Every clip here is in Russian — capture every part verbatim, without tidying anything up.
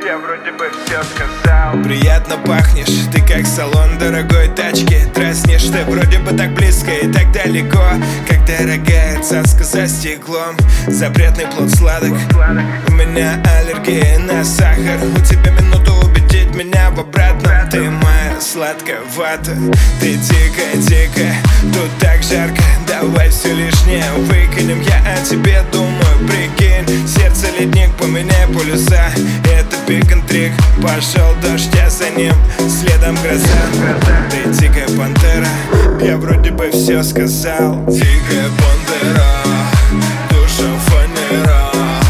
я вроде бы все сказал. Приятно пахнешь, ты как салон дорогой тачки. Дразнишь, ты вроде бы так близко и так далеко. Как дорогая цаска за стеклом. Запретный плод сладок. У меня аллергия на сахар. У тебя минуту убедить меня в обратном. Ты моя сладкая вата. Ты дикая-дикая, тут так жарко. Давай все лишнее выкинем. Я о тебе думаю, прикинь. Сердце ледник, поменяй полюса. Это пик-н-трик. Пошел дождь, я за ним, следом гроза. Ты дикая пантера, я вроде бы все сказал. Дикая пантера, душа фанера.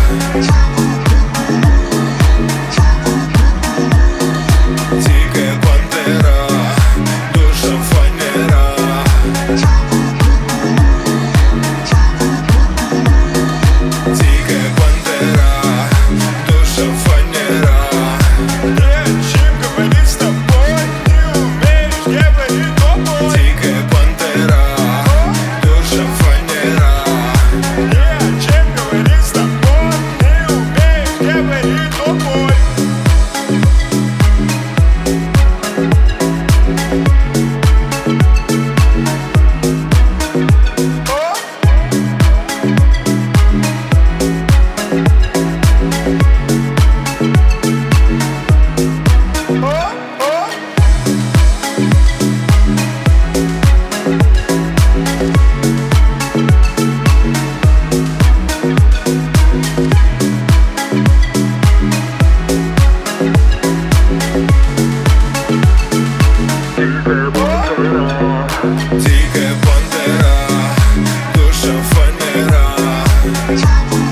Дикая пантера, душа фанера. Дикая пантера, душа фанера. Чем говорить с тобой, не умеешь говорить тобой. Дикая пантера, душа фанера. Чем говорить с тобой, не умеешь говорить тобой. Дикая пантера, душа фанера.